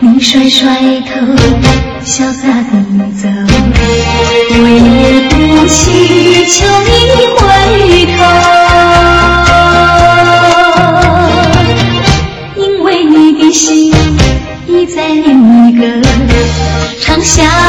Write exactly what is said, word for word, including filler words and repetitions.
你甩甩头，潇洒地走，我也不祈求你回头，因为你的心已在另一个长相。